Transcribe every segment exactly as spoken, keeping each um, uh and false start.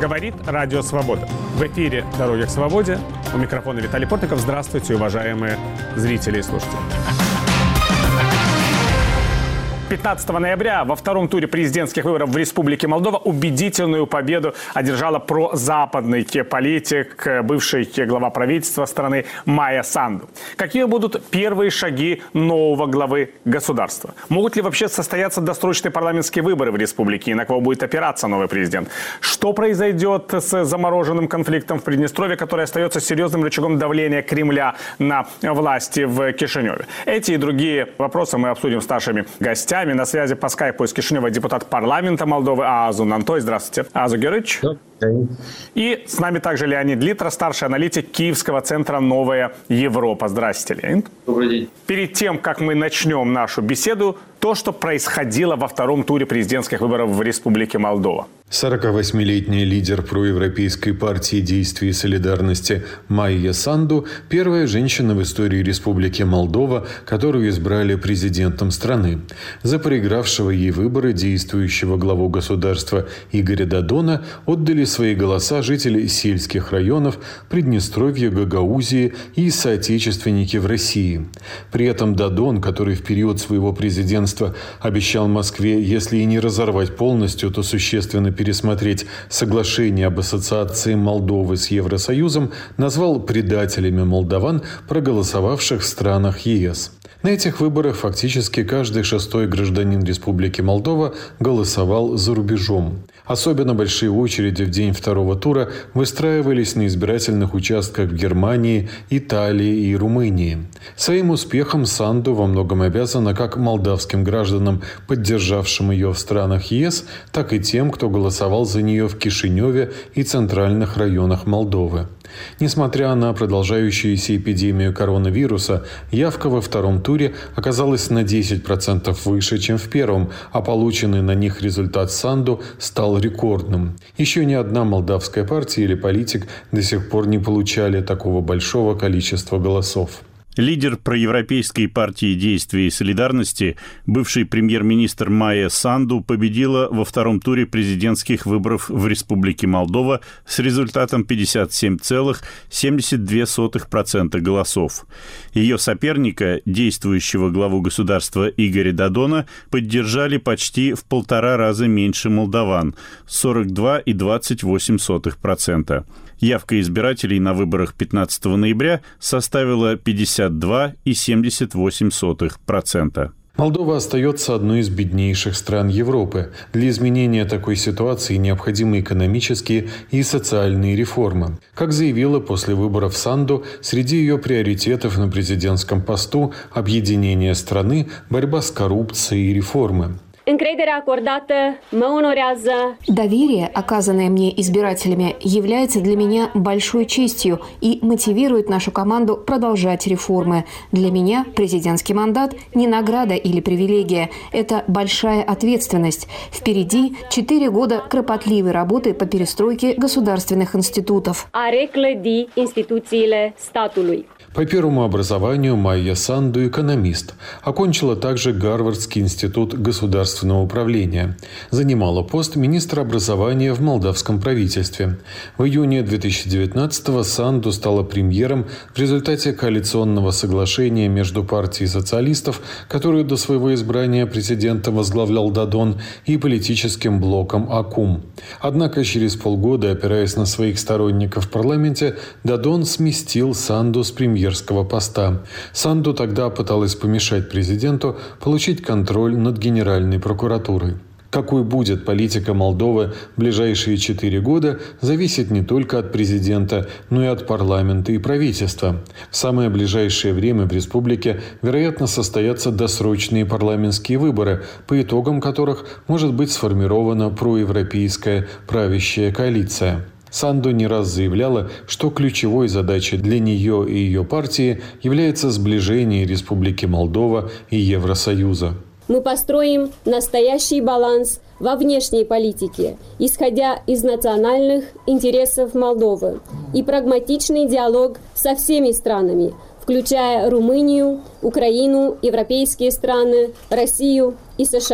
Говорит Радио Свобода. В эфире «Дороги к свободе». У микрофона Виталий Портников. Здравствуйте, уважаемые зрители и слушатели. пятнадцатого ноября во втором туре президентских выборов в Республике Молдова убедительную победу одержала прозападный политик, бывший глава правительства страны Майя Санду. Какие будут первые шаги нового главы государства? Могут ли вообще состояться досрочные парламентские выборы в республике? И на кого будет опираться новый президент? Что произойдет с замороженным конфликтом в Приднестровье, который остается серьезным рычагом давления Кремля на власти в Кишиневе? Эти и другие вопросы мы обсудим с нашими гостями. На связи по скайпу из Кишинева депутат парламента Молдовы Аазу Нантой. Здравствуйте. Аазу Георгиевич. И с нами также Леонид Литра, старший аналитик Киевского центра «Новая Европа». Здравствуйте, Леонид. Добрый день. Перед тем, как мы начнем нашу беседу, то, что происходило во втором туре президентских выборов в Республике Молдова. сорокавосьмилетний лидер проевропейской партии «Действия и солидарности» Майя Санду – первая женщина в истории Республики Молдова, которую избрали президентом страны. За проигравшего ей выборы действующего главу государства Игоря Додона отдали свои голоса жители сельских районов Приднестровья, Гагаузии и соотечественники в России. При этом Додон, который в период своего президентства обещал Москве, если и не разорвать полностью, то существенно пересмотреть соглашение об ассоциации Молдовы с Евросоюзом, назвал предателями молдаван, проголосовавших в странах ЕС. На этих выборах фактически каждый шестой гражданин Республики Молдова голосовал за рубежом. Особенно большие очереди в день второго тура выстраивались на избирательных участках в Германии, Италии и Румынии. Своим успехом Санду во многом обязана как молдавским гражданам, поддержавшим ее в странах ЕС, так и тем, кто голосовал за нее в Кишиневе и центральных районах Молдовы. Несмотря на продолжающуюся эпидемию коронавируса, явка во втором туре оказалась на десять процентов выше, чем в первом, а полученный на них результат Санду стал рекордным. Еще ни одна молдавская партия или политик до сих пор не получали такого большого количества голосов. Лидер проевропейской партии «Действия и солидарности», бывший премьер-министр Майя Санду, победила во втором туре президентских выборов в Республике Молдова с результатом пятьдесят семь целых семьдесят две сотых процента голосов. Ее соперника, действующего главу государства Игоря Додона, поддержали почти в полтора раза меньше молдаван – сорок два целых двадцать восемь сотых процента. Явка избирателей на выборах пятнадцатого ноября составила пятьдесят два целых семьдесят восемь сотых процента. Молдова остается одной из беднейших стран Европы. Для изменения такой ситуации необходимы экономические и социальные реформы. Как заявила после выборов Санду, среди ее приоритетов на президентском посту объединение страны, борьба с коррупцией и реформы. Доверие, оказанное мне избирателями, является для меня большой честью и мотивирует нашу команду продолжать реформы. Для меня президентский мандат не награда или привилегия. Это большая ответственность. Впереди четыре года кропотливой работы по перестройке государственных институтов. По первому образованию Майя Санду – экономист. Окончила также Гарвардский институт государственного управления. Занимала пост министра образования в молдавском правительстве. В июне две тысячи девятнадцатого Санду стала премьером в результате коалиционного соглашения между партией социалистов, которую до своего избрания президентом возглавлял Додон, и политическим блоком АКУМ. Однако через полгода, опираясь на своих сторонников в парламенте, Додон сместил Санду с премьерского поста. Санду тогда пыталась помешать президенту получить контроль над Генеральной прокуратурой. Какой будет политика Молдовы в ближайшие четыре года, зависит не только от президента, но и от парламента и правительства. В самое ближайшее время в республике, вероятно, состоятся досрочные парламентские выборы, по итогам которых может быть сформирована проевропейская правящая коалиция. Санду не раз заявляла, что ключевой задачей для нее и ее партии является сближение Республики Молдова и Евросоюза. Мы построим настоящий баланс во внешней политике, исходя из национальных интересов Молдовы, и прагматичный диалог со всеми странами, включая Румынию, Украину, европейские страны, Россию и США.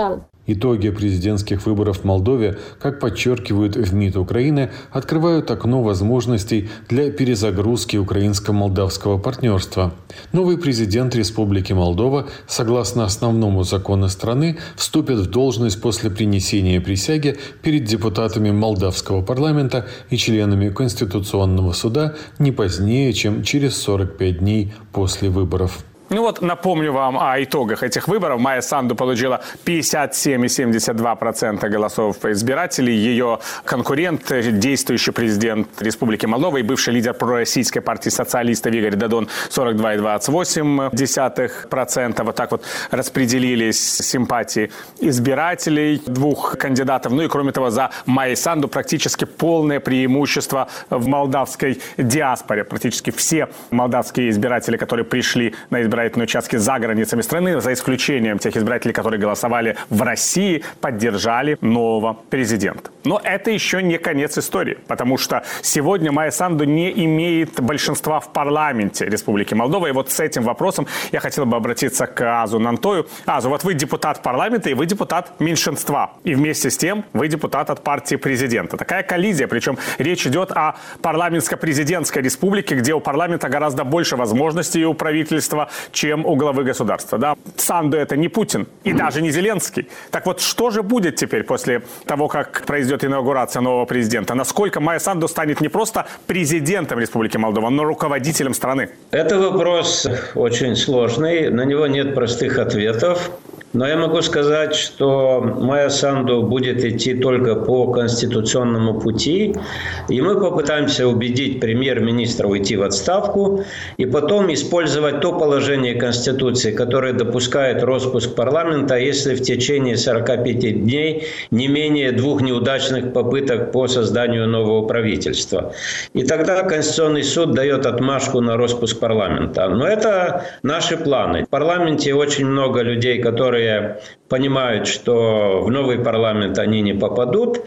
Итоги президентских выборов в Молдове, как подчеркивают в МИД Украины, открывают окно возможностей для перезагрузки украинско-молдавского партнерства. Новый президент Республики Молдова, согласно основному закону страны, вступит в должность после принесения присяги перед депутатами молдавского парламента и членами Конституционного суда не позднее, чем через сорок пять дней после выборов. Ну вот, напомню вам о итогах этих выборов. Майя Санду получила пятьдесят семь и семьдесят два сотых процента голосов избирателей. Ее конкурент, действующий президент Республики Молдова и бывший лидер пророссийской партии социалистов Игорь Додон, сорок два и двадцать восемь сотых процента. Вот так вот распределились симпатии избирателей двух кандидатов. Ну и кроме того, за Майей Санду практически полное преимущество в молдавской диаспоре. Практически все молдавские избиратели, которые пришли на избирательные участки за границами страны, за исключением тех избирателей, которые голосовали в России, поддержали нового президента. Но это еще не конец истории, потому что сегодня Майя Санду не имеет большинства в парламенте Республики Молдова. И вот с этим вопросом я хотел бы обратиться к Азу Нантою. Азу, вот вы депутат парламента и вы депутат меньшинства. И вместе с тем вы депутат от партии президента. Такая коллизия, причем речь идет о парламентско-президентской республике, где у парламента гораздо больше возможностей у правительства, чем у главы государства. Да? Санду это не Путин и даже не Зеленский. Так вот, что же будет теперь после того, как произойдет инаугурация нового президента? Насколько Майя Санду станет не просто президентом Республики Молдова, но руководителем страны? Это вопрос очень сложный, на него нет простых ответов. Но я могу сказать, что Майя Санду будет идти только по конституционному пути, и мы попытаемся убедить премьер-министра уйти в отставку и потом использовать то положение Конституции, которое допускает распуск парламента, если в течение сорока пяти дней не менее двух неудачных попыток по созданию нового правительства. И тогда Конституционный суд дает отмашку на распуск парламента. Но это наши планы. В парламенте очень много людей, которые понимают, что в новый парламент они не попадут,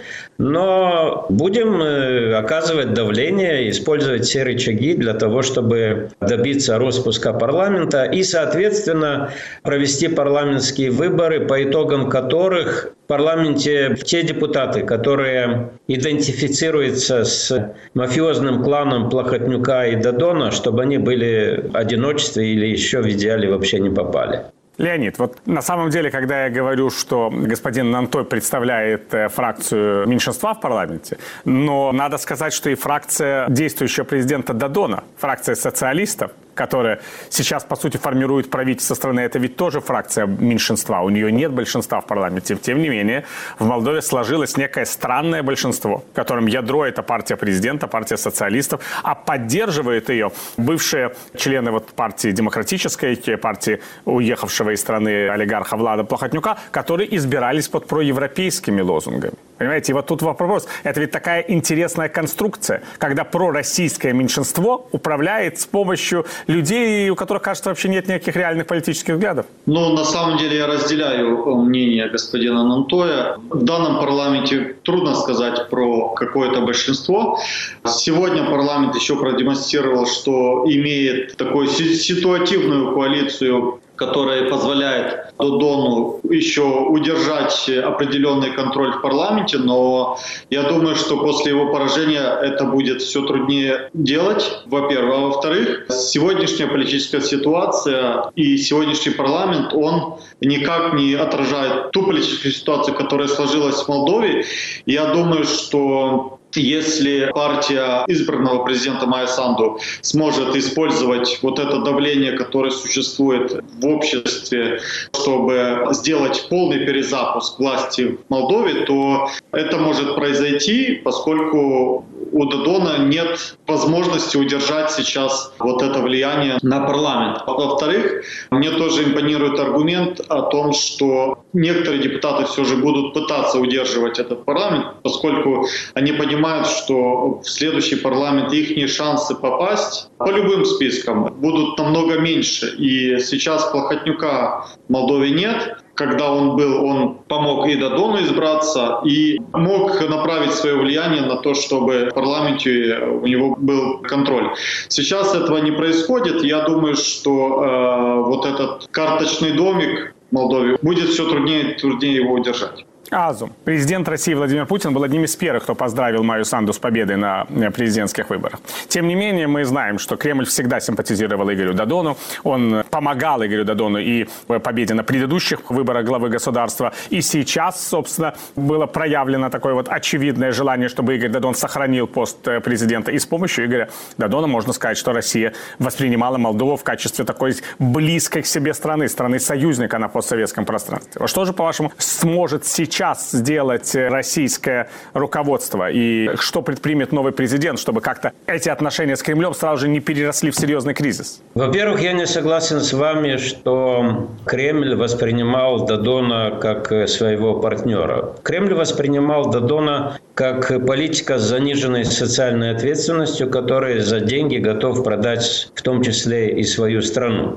но будем оказывать давление, использовать все рычаги для того, чтобы добиться распуска парламента и, соответственно, провести парламентские выборы, по итогам которых в парламенте те депутаты, которые идентифицируются с мафиозным кланом Плохотнюка и Додона, чтобы они были в одиночестве или еще в идеале вообще не попали. Леонид, вот на самом деле, когда я говорю, что господин Нантой представляет фракцию меньшинства в парламенте, но надо сказать, что и фракция действующего президента Додона, фракция социалистов, которая сейчас, по сути, формирует правительство страны, это ведь тоже фракция меньшинства. У нее нет большинства в парламенте. Тем не менее, в Молдове сложилось некое странное большинство, в котором ядро – это партия президента, партия социалистов, а поддерживает ее бывшие члены вот партии демократической, партии уехавшего из страны олигарха Влада Плохотнюка, которые избирались под проевропейскими лозунгами. Понимаете, и вот тут вопрос. Это ведь такая интересная конструкция, когда пророссийское меньшинство управляет с помощью людей, у которых, кажется, вообще нет никаких реальных политических взглядов. Ну, на самом деле, я разделяю мнение господина Нантоя. В данном парламенте трудно сказать про какое-то большинство. Сегодня парламент еще продемонстрировал, что имеет такую ситуативную коалицию, которая позволяет Додону еще удержать определенный контроль в парламенте, но я думаю, что после его поражения это будет все труднее делать, во-первых. А во-вторых, сегодняшняя политическая ситуация и сегодняшний парламент, он никак не отражает ту политическую ситуацию, которая сложилась в Молдове. Я думаю, что если партия избранного президента Майя Санду сможет использовать вот это давление, которое существует в обществе, чтобы сделать полный перезапуск власти в Молдове, то это может произойти, поскольку у Додона нет возможности удержать сейчас вот это влияние на парламент. Во-вторых, мне тоже импонирует аргумент о том, что некоторые депутаты все же будут пытаться удерживать этот парламент, поскольку они понимают, что в следующий парламент их шансы попасть по любым спискам будут намного меньше. И сейчас Плохотнюка в Молдове нет. Когда он был, он помог и Додону избраться, и мог направить свое влияние на то, чтобы в парламенте у него был контроль. Сейчас этого не происходит. Я думаю, что э, вот этот карточный домик, в Молдове, будет все труднее и труднее его удержать. Азу. Президент России Владимир Путин был одним из первых, кто поздравил Майю Санду с победой на президентских выборах. Тем не менее, мы знаем, что Кремль всегда симпатизировал Игорю Додону. Он помогал Игорю Додону и в победе на предыдущих выборах главы государства. И сейчас, собственно, было проявлено такое вот очевидное желание, чтобы Игорь Додон сохранил пост президента. И с помощью Игоря Додона можно сказать, что Россия воспринимала Молдову в качестве такой близкой к себе страны, страны-союзника на постсоветском пространстве. Что же, по-вашему, сможет сейчас сейчас сделать российское руководство и что предпримет новый президент, чтобы как-то эти отношения с Кремлем сразу же не переросли в серьезный кризис? Во-первых, я не согласен с вами, что Кремль воспринимал Додона как своего партнера. Кремль воспринимал Додона как политика с заниженной социальной ответственностью, который за деньги готов продать в том числе и свою страну.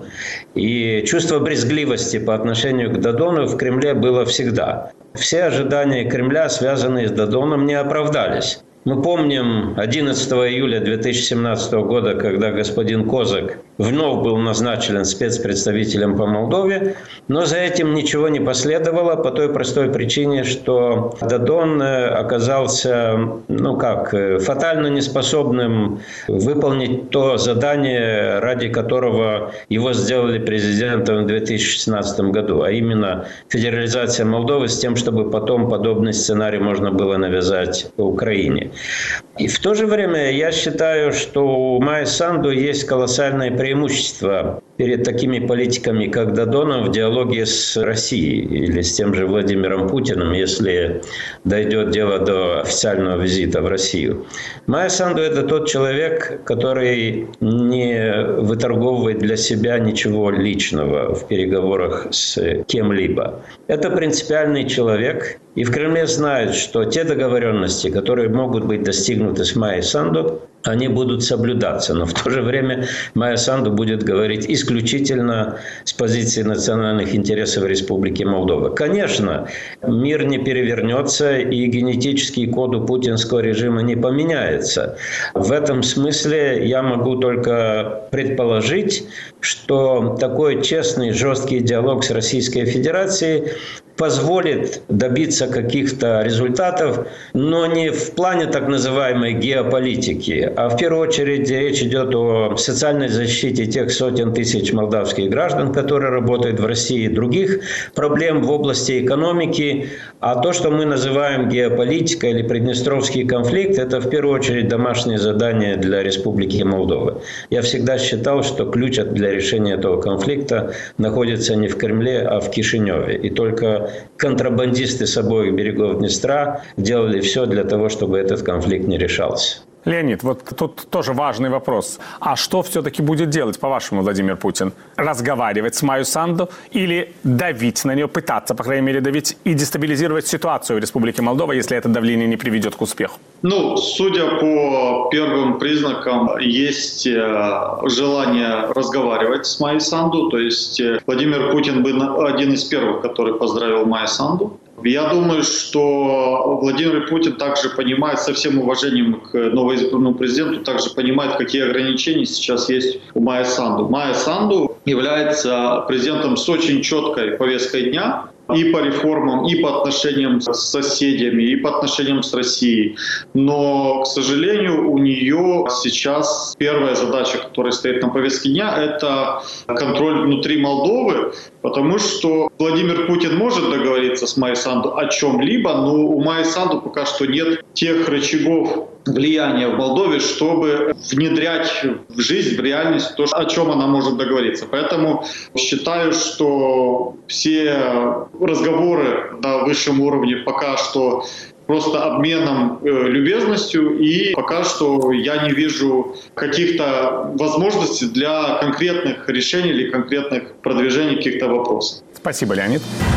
И чувство брезгливости по отношению к Додону в Кремле было всегда. Все ожидания Кремля, связанные с Додоном, не оправдались. Мы помним одиннадцатого июля две тысячи семнадцатого года, когда господин Козак вновь был назначен спецпредставителем по Молдове, но за этим ничего не последовало по той простой причине, что Додон оказался, ну как, фатально неспособным выполнить то задание, ради которого его сделали президентом в две тысячи шестнадцатом году, а именно федерализация Молдовы с тем, чтобы потом подобный сценарий можно было навязать Украине. И в то же время я считаю, что у Майи Санду есть колоссальное преимущество перед такими политиками, как Додон, в диалоге с Россией или с тем же Владимиром Путиным, если дойдет дело до официального визита в Россию. Майя Санду – это тот человек, который не выторговывает для себя ничего личного в переговорах с кем-либо. Это принципиальный человек, и в Кремле знают, что те договоренности, которые могут быть достигнуты с Майей Санду, они будут соблюдаться. Но в то же время Майя Санду будет говорить исключительно с позиции национальных интересов Республики Молдова. Конечно, мир не перевернется и генетический код у путинского режима не поменяется. В этом смысле я могу только предположить, что такой честный, жесткий диалог с Российской Федерацией позволит добиться каких-то результатов, но не в плане так называемой геополитики, а в первую очередь речь идет о социальной защите тех сотен тысяч молдавских граждан, которые работают в России, других проблем в области экономики. А то, что мы называем геополитикой или приднестровский конфликт, это в первую очередь домашнее задание для Республики Молдова. Я всегда считал, что ключ для решения этого конфликта находится не в Кремле, а в Кишиневе. И только контрабандисты с обоих берегов Днестра делали все для того, чтобы этот конфликт не решался. Леонид, вот тут тоже важный вопрос. А что все-таки будет делать, по-вашему, Владимир Путин? Разговаривать с Майей Санду или давить на нее, пытаться, по крайней мере, давить и дестабилизировать ситуацию в Республике Молдова, если это давление не приведет к успеху? Ну, судя по первым признакам, есть желание разговаривать с Майей Санду. То есть Владимир Путин был один из первых, который поздравил Майю Санду. Я думаю, что Владимир Путин также понимает, со всем уважением к новоизбранному президенту, также понимает, какие ограничения сейчас есть у Майи Санду. Майя Санду является президентом с очень четкой повесткой дня, и по реформам, и по отношениям с соседями, и по отношениям с Россией. Но, к сожалению, у нее сейчас первая задача, которая стоит на повестке дня, это контроль внутри Молдовы, потому что Владимир Путин может договориться с Майей Санду о чем-либо, но у Майи Санду пока что нет тех рычагов влияния в Молдове, чтобы внедрять в жизнь, в реальность то, о чем она может договориться. Поэтому считаю, что все разговоры на высшем уровне пока что просто обменом э, любезностью, и пока что я не вижу каких-то возможностей для конкретных решений или конкретных продвижений каких-то вопросов. Спасибо, Леонид.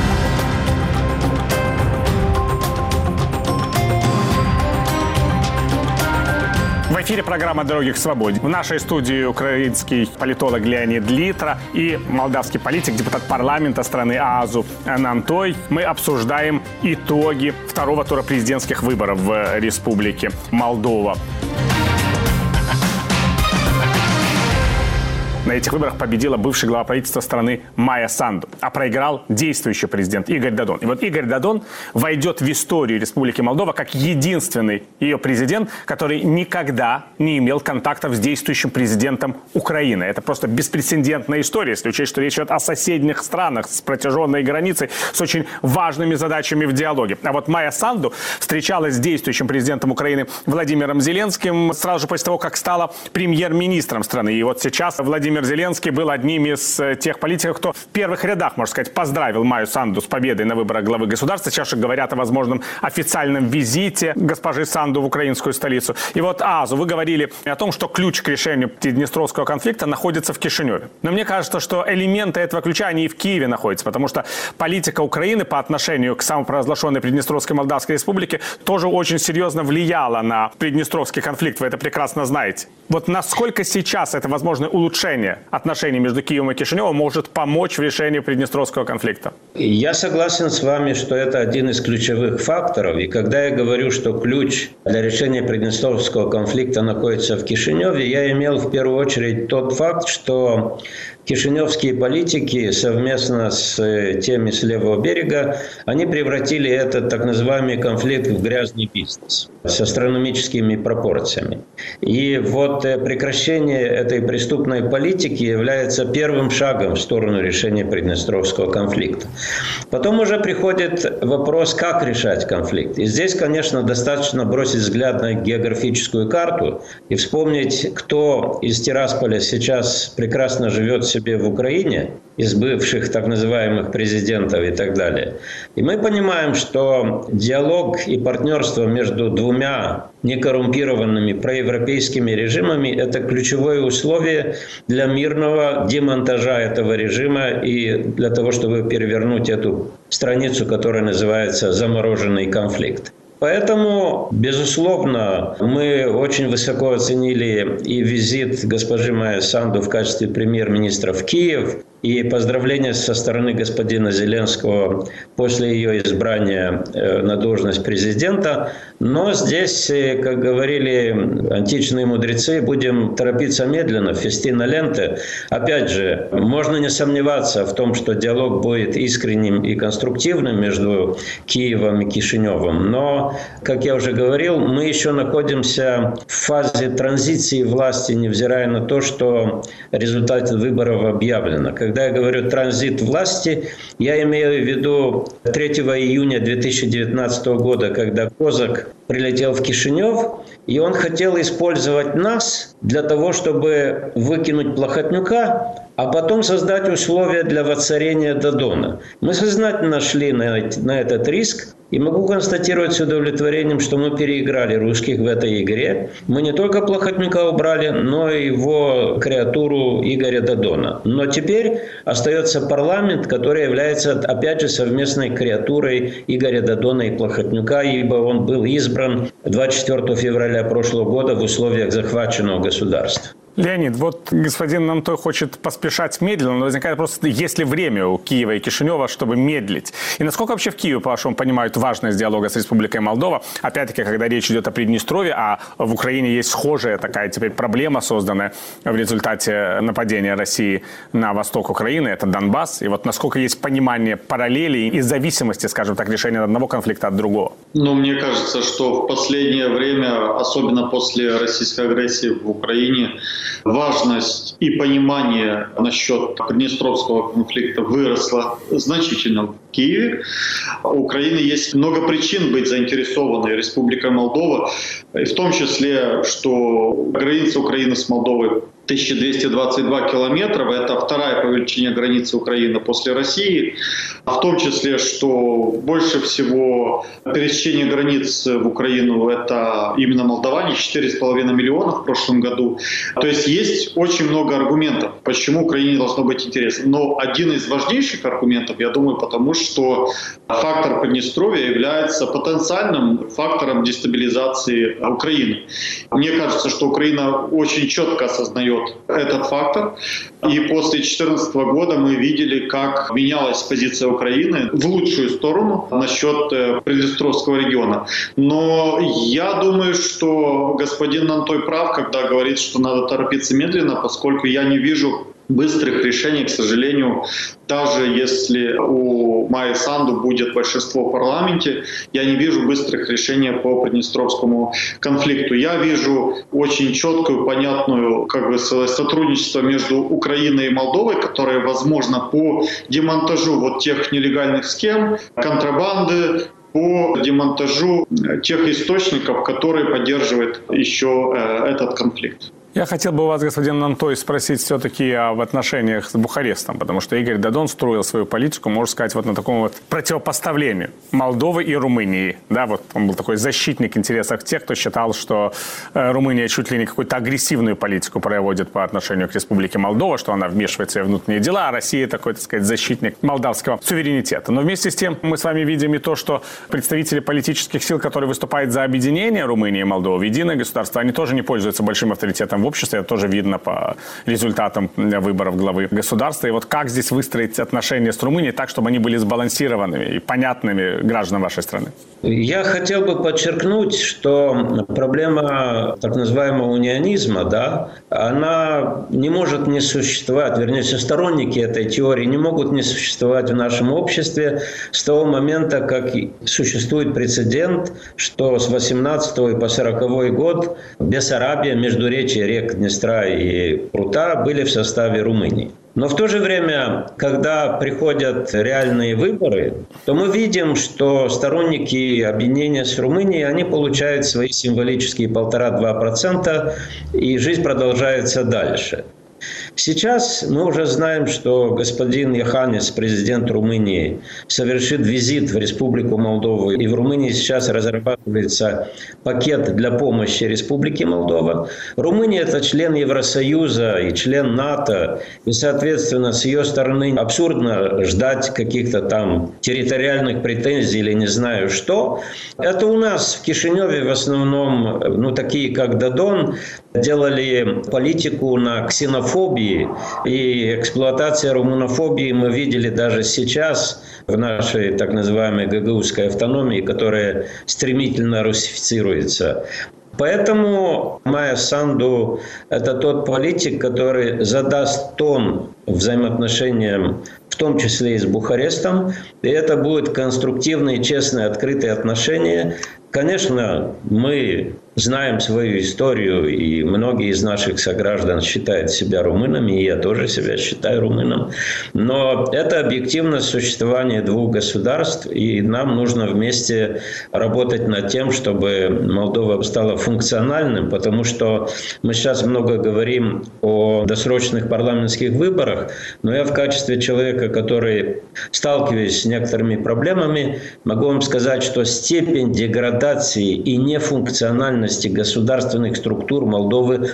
В эфире программа «Дороги к свободе». В нашей студии украинский политолог Леонид Литра и молдавский политик, депутат парламента страны Азу Нантой. Мы обсуждаем итоги второго тура президентских выборов в Республике Молдова. На этих выборах победила бывший глава правительства страны Майя Санду, а проиграл действующий президент Игорь Додон. И вот Игорь Додон войдет в историю Республики Молдова как единственный ее президент, который никогда не имел контактов с действующим президентом Украины. Это просто беспрецедентная история, если учесть, что речь идет о соседних странах с протяженной границей, с очень важными задачами в диалоге. А вот Майя Санду встречалась с действующим президентом Украины Владимиром Зеленским сразу же после того, как стала премьер-министром страны. И вот сейчас Владимир Зеленский был одним из тех политиков, кто в первых рядах, можно сказать, поздравил Майю Санду с победой на выборах главы государства. Сейчас же говорят о возможном официальном визите госпожи Санду в украинскую столицу. И вот, Азу, вы говорили о том, что ключ к решению Приднестровского конфликта находится в Кишиневе. Но мне кажется, что элементы этого ключа, они и в Киеве находятся, потому что политика Украины по отношению к самопровозглашенной Приднестровской Молдавской Республике тоже очень серьезно влияла на Приднестровский конфликт. Вы это прекрасно знаете. Вот насколько сейчас это возможное улучшение отношений между Киевом и Кишиневым может помочь в решении Приднестровского конфликта? Я согласен с вами, что это один из ключевых факторов. И когда я говорю, что ключ для решения Приднестровского конфликта находится в Кишиневе, я имел в первую очередь тот факт, что кишиневские политики совместно с теми с левого берега, они превратили этот так называемый конфликт в грязный бизнес с астрономическими пропорциями. И вот прекращение этой преступной политики является первым шагом в сторону решения Приднестровского конфликта. Потом уже приходит вопрос, как решать конфликт. И здесь, конечно, достаточно бросить взгляд на географическую карту и вспомнить, кто из Тирасполя сейчас прекрасно живет себе в Украине, из бывших так называемых президентов и так далее. И мы понимаем, что диалог и партнерство между двумя некоррумпированными проевропейскими режимами – это ключевое условие для мирного демонтажа этого режима и для того, чтобы перевернуть эту страницу, которая называется «замороженный конфликт». Поэтому, безусловно, мы очень высоко оценили и визит госпожи Майи Санду в качестве премьер-министра в Киев, и поздравления со стороны господина Зеленского после ее избрания на должность президента. Но здесь, как говорили античные мудрецы, будем торопиться медленно, фестина ленте. Опять же, можно не сомневаться в том, что диалог будет искренним и конструктивным между Киевом и Кишиневым. Но, как я уже говорил, мы еще находимся в фазе транзиции власти, невзирая на то, что результаты выборов объявлены. Когда я говорю «транзит власти», я имею в виду третьего июня две тысячи девятнадцатого года, когда Козак прилетел в Кишинев, и он хотел использовать нас для того, чтобы выкинуть Плохотнюка, а потом создать условия для воцарения Додона. Мы сознательно шли на, на этот риск, и могу констатировать с удовлетворением, что мы переиграли русских в этой игре. Мы не только Плохотнюка убрали, но и его креатуру Игоря Додона. Но теперь остается парламент, который является, опять же, совместной креатурой Игоря Додона и Плохотнюка, ибо он был избран двадцать четвёртого февраля прошлого года в условиях захваченного государства. Леонид, вот господин Нантой хочет поспешать медленно, но возникает вопрос, есть ли время у Киева и Кишинева, чтобы медлить? И насколько вообще в Киеве, по-вашему, понимают важность диалога с Республикой Молдова? Опять-таки, когда речь идет о Приднестровье, а в Украине есть схожая такая теперь проблема, созданная в результате нападения России на восток Украины, это Донбасс. И вот насколько есть понимание параллелей и зависимости, скажем так, решения одного конфликта от другого? Ну, мне кажется, что в последнее время, особенно после российской агрессии в Украине, важность и понимание насчет Приднестровского конфликта выросла значительно в Киеве. У Украины есть много причин быть заинтересованной Республикой Молдова, и в том числе, что граница Украины с Молдовой тысяча двести двадцать два километра, это вторая по величине граница Украины после России, в том числе, что больше всего пересечение границ в Украину это именно молдаване, четыре с половиной миллиона в прошлом году. То есть есть очень много аргументов, почему Украине должно быть интересно. Но один из важнейших аргументов, я думаю, потому что фактор Приднестровья является потенциальным фактором дестабилизации Украины. Мне кажется, что Украина очень четко осознает этот фактор. И после две тысячи четырнадцатого года мы видели, как менялась позиция Украины в лучшую сторону насчет Приднестровского региона. Но я думаю, что господин Нантой прав, когда говорит, что надо торопиться медленно, поскольку я не вижу быстрых решений, к сожалению, даже если у Майи Санду будет большинство в парламенте, я не вижу быстрых решений по Приднестровскому конфликту. Я вижу очень четкую, понятную, как бы сказать, сотрудничество между Украиной и Молдовой, которое возможно по демонтажу вот тех нелегальных схем, контрабанды, по демонтажу тех источников, которые поддерживают еще э, этот конфликт. Я хотел бы у вас, господин Нантой, спросить все-таки об отношениях с Бухарестом, потому что Игорь Додон строил свою политику, можно сказать, вот на таком вот противопоставлении Молдовы и Румынии. Да, вот он был такой защитник интересов тех, кто считал, что э, Румыния чуть ли не какую-то агрессивную политику проводит по отношению к Республике Молдова, что она вмешивается в внутренние дела, а Россия такой, так сказать, защитник молдавского суверенитета. Но вместе с тем мы с вами видим и то, что представители политических сил, которые выступают за объединение Румынии и Молдовы в единое государство, они тоже не пользуются большим авторитетом в обществе, это тоже видно по результатам выборов главы государства. И вот как здесь выстроить отношения с Румынией так, чтобы они были сбалансированными и понятными гражданам вашей страны? Я хотел бы подчеркнуть, что проблема так называемого унионизма, да, она не может не существовать, вернее, все сторонники этой теории не могут не существовать в нашем обществе с того момента, как существует прецедент, что с восемнадцатого и по сороковой год Бессарабия, междуречье рек Днестра и Прута были в составе Румынии. Но в то же время, когда приходят реальные выборы, то мы видим, что сторонники объединения с Румынией, они получают свои символические полтора-два процента, и жизнь продолжается дальше. Сейчас мы уже знаем, что господин Йоханнис, президент Румынии, совершит визит в Республику Молдову. И в Румынии сейчас разрабатывается пакет для помощи Республике Молдова. Румыния – это член Евросоюза и член НАТО. И, соответственно, с ее стороны абсурдно ждать каких-то там территориальных претензий или не знаю что. Это у нас в Кишиневе в основном, ну, такие как Додон, делали политику на ксенофобии. И эксплуатация румынофобии мы видели даже сейчас в нашей так называемой гагаузской автономии, которая стремительно русифицируется. Поэтому Майя Санду – это тот политик, который задаст тон взаимоотношениям, в том числе и с Бухарестом. И это будут конструктивные, честные, открытые отношения. Конечно, мы знаем свою историю, и многие из наших сограждан считают себя румынами, и я тоже себя считаю румыном. Но это объективность существования двух государств, и нам нужно вместе работать над тем, чтобы Молдова стала функциональным, потому что мы сейчас много говорим о досрочных парламентских выборах, но я в качестве человека, который сталкиваюсь с некоторыми проблемами, могу вам сказать, что степень деградации и нефункциональности государственных структур Молдовы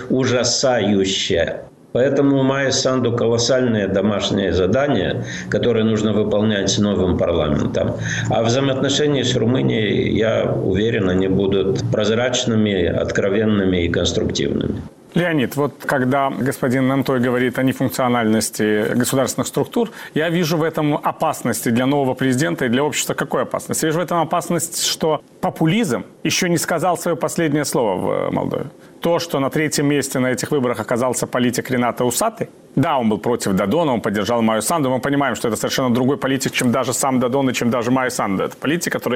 ужасающая. Поэтому у Майи Санду колоссальное домашнее задание, которое нужно выполнять с новым парламентом. А взаимоотношения с Румынией, я уверен, они будут прозрачными, откровенными и конструктивными. Леонид, вот когда господин Нантой говорит о нефункциональности государственных структур, я вижу в этом опасности для нового президента и для общества. Какой опасность? Я вижу в этом опасность, что популизм еще не сказал свое последнее слово в Молдове. То, что на третьем месте на этих выборах оказался политик Ренато Усатый, да, он был против Додона, он поддержал Майю Санду. Мы понимаем, что это совершенно другой политик, чем даже сам Додон и чем даже Майя Санду. Это политик, который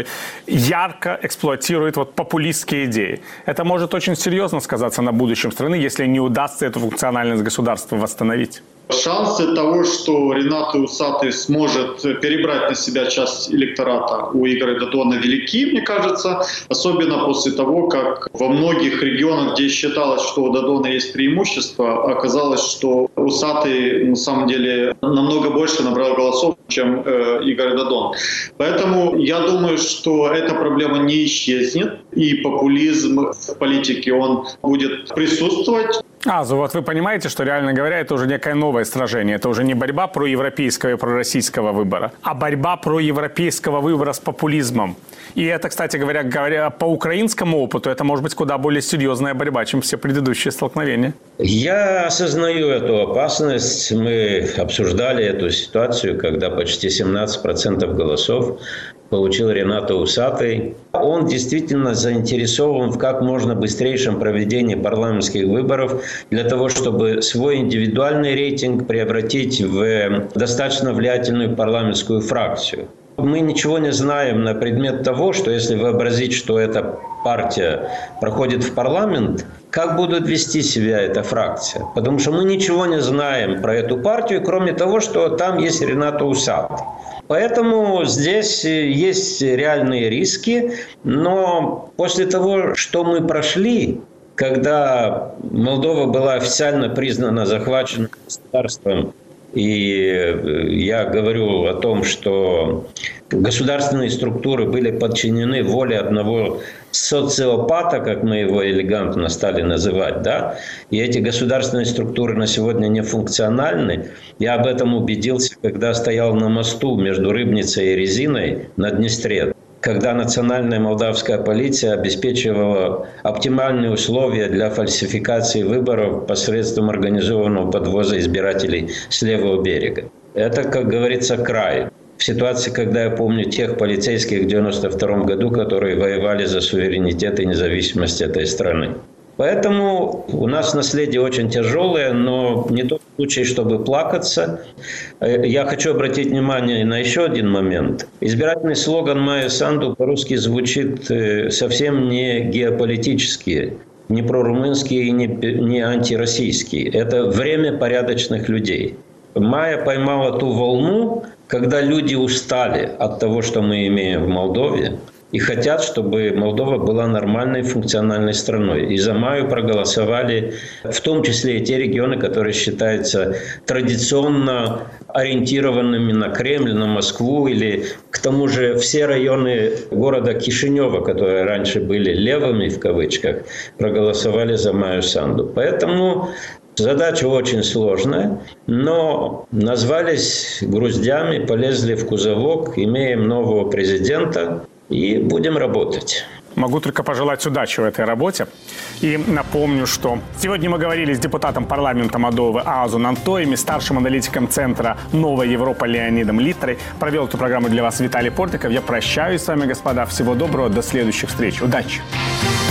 ярко эксплуатирует вот популистские идеи. Это может очень серьезно сказаться на будущем страны, если не удастся эту функциональность государства восстановить. Шансы того, что Ренато Усатый сможет перебрать на себя часть электората у Игоря Додона, велики, мне кажется. Особенно после того, как во многих регионах, где считалось, что у Додона есть преимущество, оказалось, что Усатый на самом деле намного больше набрал голосов, чем э, Игорь Додон. Поэтому я думаю, что эта проблема не исчезнет, и популизм в политике, он будет присутствовать. А, вот вы понимаете, что, реально говоря, это уже некое новое сражение. Это уже не борьба проевропейского и пророссийского выбора, а борьба проевропейского выбора с популизмом. И это, кстати говоря, говоря по украинскому опыту, это может быть куда более серьезная борьба, чем все предыдущие столкновения. Я осознаю эту опасность. Мы обсуждали эту ситуацию, когда почти семнадцать процентов голосов получил Ренато Усатый. Он действительно заинтересован в как можно быстрейшем проведении парламентских выборов для того, чтобы свой индивидуальный рейтинг превратить в достаточно влиятельную парламентскую фракцию. Мы ничего не знаем на предмет того, что если вообразить, что эта партия проходит в парламент, как будет вести себя эта фракция. Потому что мы ничего не знаем про эту партию, кроме того, что там есть Ренато Усатый. Поэтому здесь есть реальные риски, но после того, что мы прошли, когда Молдова была официально признана захваченным государством, и я говорю о том, что государственные структуры были подчинены воле одного социопата, как мы его элегантно стали называть, да, и эти государственные структуры на сегодня не функциональны. Я об этом убедился, когда стоял на мосту между Рыбницей и Резиной на Днестре, когда национальная молдавская полиция обеспечивала оптимальные условия для фальсификации выборов посредством организованного подвоза избирателей с левого берега. Это, как говорится, край. В ситуации, когда я помню тех полицейских в девяносто втором году, которые воевали за суверенитет и независимость этой страны. Поэтому у нас наследие очень тяжелое, но не тот случай, чтобы плакаться. Я хочу обратить внимание на еще один момент. Избирательный слоган Майя Санду по-русски звучит совсем не геополитический, не прорумынский и не, не антироссийский. Это время порядочных людей. Майя поймала ту волну, когда люди устали от того, что мы имеем в Молдове, и хотят, чтобы Молдова была нормальной функциональной страной. И за Майю проголосовали в том числе и те регионы, которые считаются традиционно ориентированными на Кремль, на Москву, или к тому же все районы города Кишинева, которые раньше были левыми в кавычках, проголосовали за Майю Санду. Поэтому задача очень сложная, но назвались груздями, полезли в кузовок, имеем нового президента и будем работать. Могу только пожелать удачи в этой работе. И напомню, что сегодня мы говорили с депутатом парламента Молдовы Аазу Нантоем и старшим аналитиком Центра «Новая Европа» Леонидом Литтрой. Провел эту программу для вас Виталий Портников. Я прощаюсь с вами, господа. Всего доброго. До следующих встреч. Удачи!